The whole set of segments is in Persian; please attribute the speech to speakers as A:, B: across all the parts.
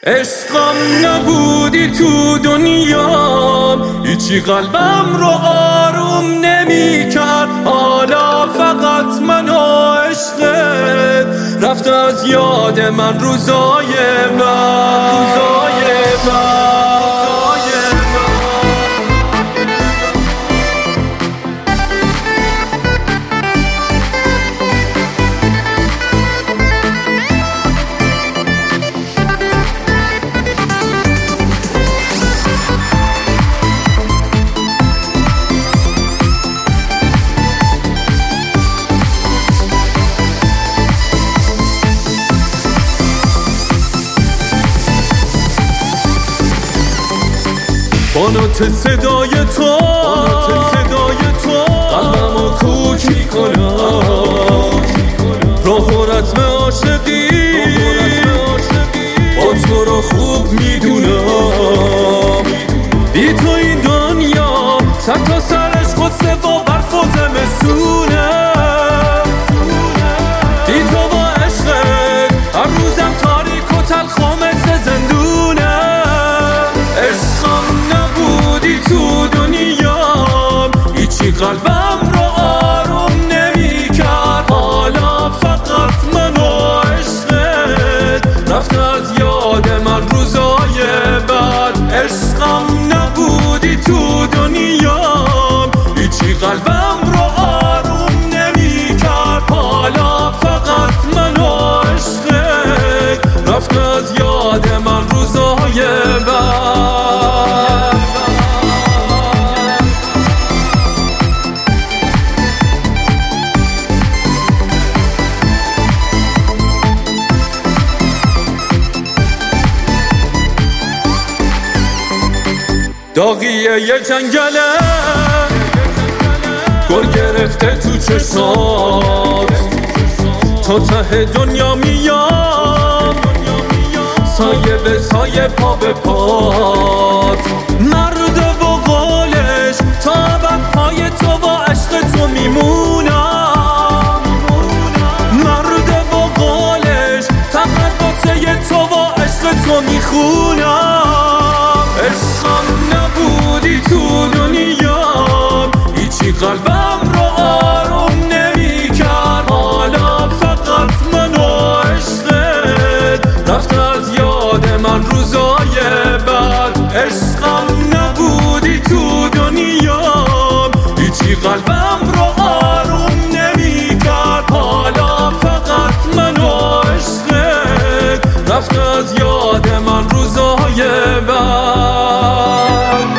A: عشقم نبودی تو دنیام، هیچی قلبم رو آروم نمی کرد. حالا فقط من و عشقت رفت از یاد من روزای من. با نوت صدای تو قلبمو کوک میکنم، راه و رسم عاشقی با تو رو خوب میدونم. بی تو این دنیا سر تا سرش غصه و برف و زمستونه، بی تو با عشقت هر روزم تاریک و تلخ و مثل زندونه. عشقم نبودی تو دنیام، هیچی قلبم رو آروم نمی کرد. حالا فقط من و عشقت رفت از یاد من روزای بعد. عشقم نبودی تو دنیام، هیچی قلبم رو آروم نمی کرد. حالا فقط من و عشقت رفت از یاد من روزای بعد. داغیه یه جنگله گل گرفته تو چشمات، تا ته دنیا میام سایه به سایه پا به پات. مرد و قولش تا ابد پای تو و عشق تو میمونم، مرد و قولش فقط واسه تو و عشق تو میخونم. عشقم نبودی تو دنیام، هیچی قلبم رو آروم نمی کرد. حالا فقط من و عشقت رفت از یاد من روزای بعد. عشقم نبودی تو دنیام، هیچی قلبم رو آروم نمی کرد. حالا فقط من و عشقت رفت از یاد من روزای بعد.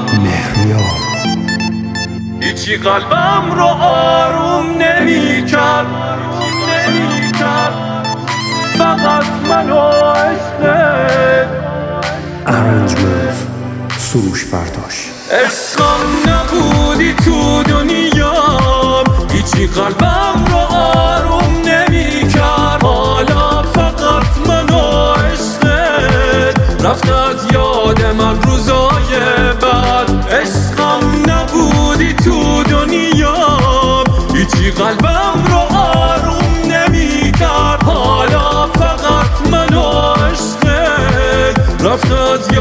A: هیچی قلبم رو آروم نمی کرد، فقط من و عشقت.
B: ارنجمنت سروش فرداش.
A: عشقم نبودی تو دنیام، هیچی قلبم رو آروم نمی کرد. حالا فقط من و عشقت رفت از یاد من روزای بعد. عشقم نبودی تو دنیام، هیچی قلبم رو آروم نمی کرد. حالا فقط من و عشقت رفت از